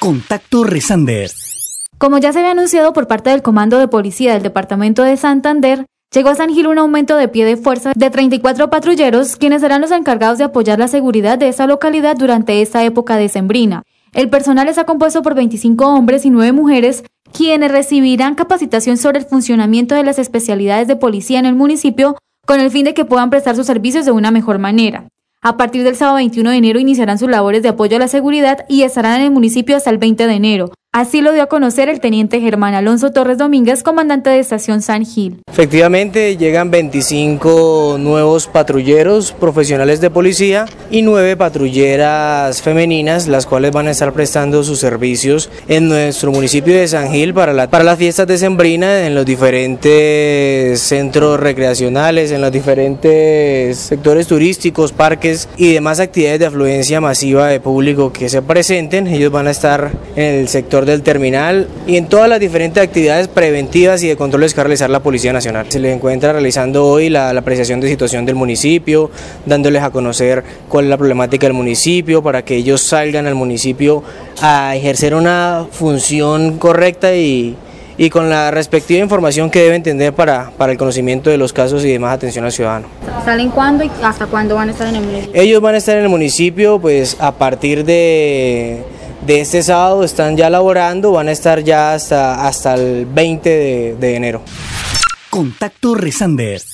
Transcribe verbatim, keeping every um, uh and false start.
Contacto Resander. Como ya se había anunciado por parte del Comando de Policía del Departamento de Santander, llegó a San Gil un aumento de pie de fuerza de treinta y cuatro patrulleros, quienes serán los encargados de apoyar la seguridad de esta localidad durante esta época decembrina. El personal está compuesto por veinticinco hombres y nueve mujeres, quienes recibirán capacitación sobre el funcionamiento de las especialidades de policía en el municipio, con el fin de que puedan prestar sus servicios de una mejor manera. A partir del sábado veintiuno de enero iniciarán sus labores de apoyo a la seguridad y estarán en el municipio hasta el veinte de enero. Así lo dio a conocer el teniente Germán Alonso Torres Domínguez, comandante de Estación San Gil. Efectivamente, llegan veinticinco nuevos patrulleros profesionales de policía y nueve patrulleras femeninas, las cuales van a estar prestando sus servicios en nuestro municipio de San Gil para, la, para las fiestas decembrinas, en los diferentes centros recreacionales, en los diferentes sectores turísticos, parques y demás actividades de afluencia masiva de público que se presenten. Ellos van a estar en el sector del terminal y en todas las diferentes actividades preventivas y de controles que va a realizar la Policía Nacional. Se les encuentra realizando hoy la, la apreciación de situación del municipio, dándoles a conocer cuál es la problemática del municipio para que ellos salgan al municipio a ejercer una función correcta y, y con la respectiva información que deben tener para, para el conocimiento de los casos y demás atención al ciudadano. ¿Salen cuándo y hasta cuándo van a estar en el municipio? Ellos van a estar en el municipio pues a partir de... De este sábado están ya laborando, van a estar ya hasta, hasta el veinte de enero. Contacto Resander.